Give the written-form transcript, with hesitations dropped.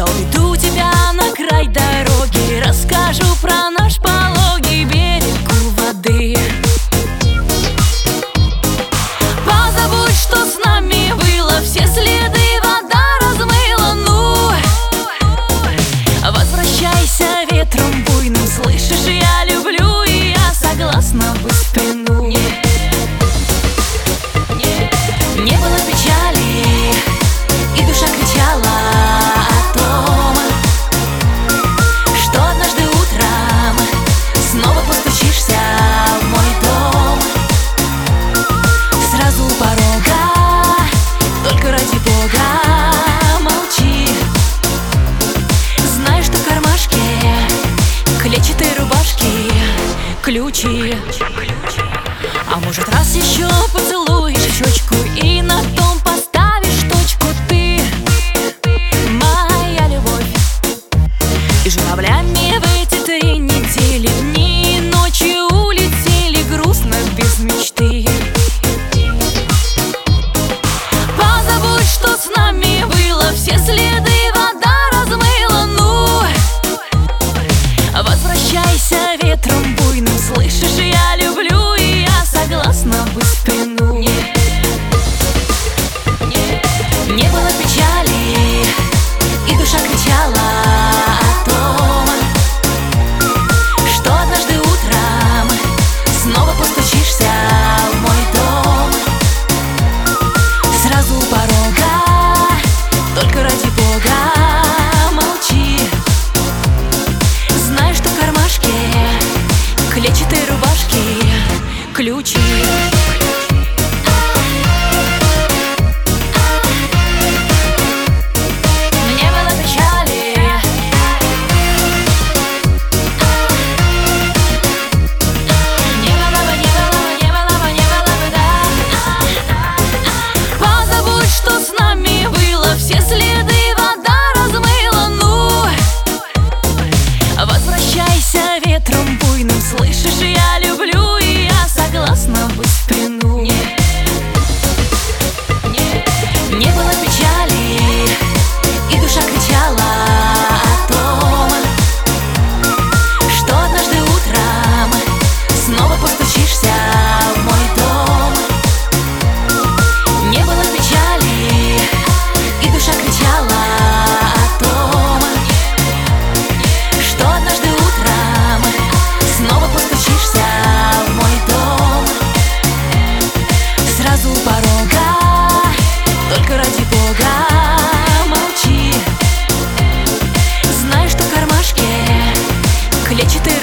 Я уведу тебя на край дороги, расскажу про наш пологий берег у воды. Позабудь, что с нами было, все следы вода размыла. Ну, возвращайся ветром буйным, слышишь, я люблю и я согласна быть в плену. Не было печали, и душа кричала о том, что однажды утром снова постучишься в мой дом. Сразу у порога, только ради Бога молчи. Знай, что в кармашке клетчатой рубашки ключи. А может, раз еще поцелуешь в щечку и на том поставишь точку. Ты моя любовь. И журавлями в эти 3 недели дни и ночи улетели грустно без мечты. Позабудь, что с нами было, все следы вода размыла. Ну, возвращайся ветром буйным, слышишь, я люблю и я согласна быть в плену. Не было печали, и душа кричала о том, что однажды утром снова постучишься в мой дом. Сразу у порога, только ради Бога молчи. Знай, что в кармашке клетчатой рубашки ключи. Все следы вода размыла. Ну, возвращайся ветром буйным, слышишь, я люблю и я согласна быть в плену. Не было печали, и душа кричала о том, что однажды утром снова постучишься в мой дом. Не было печали, и душа кричала о том, что однажды утром снова постучишься в мой дом. Сразу у порога, только ради Бога молчи. Знай, что в кармашке клетчатой